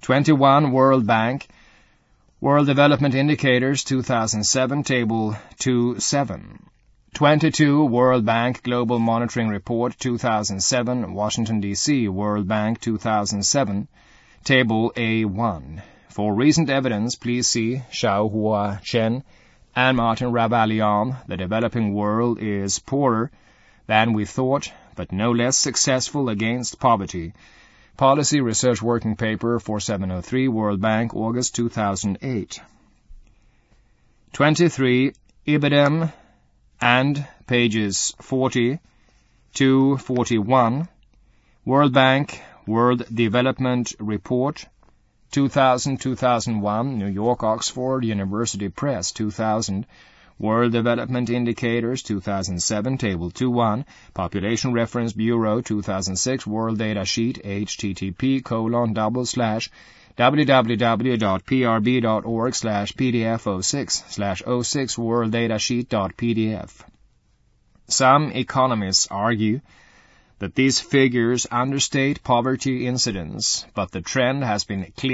21 World Bank, World Development Indicators 2007, Table 2.7. 22 World Bank Global Monitoring Report 2007, Washington, D.C., World Bank 2007, Table A1. For recent evidence, please see Xiaohua Chen and Martin Ravalian. The developing world is poorer than we thought, but no less successful against poverty. Policy Research Working Paper 4703, World Bank, August 2008. 23 IBIDEM and pages 40 to 41, World Bank World Development Report 2000-2001, New York, Oxford University Press 2000, World Development Indicators 2007, Table 2.1, Population Reference Bureau 2006, World Data Sheet, http://www.prb.org/pdf06/06 worlddata-sheet.pdf. Some economists argue that these figures understate poverty incidence, but the trend has been clear.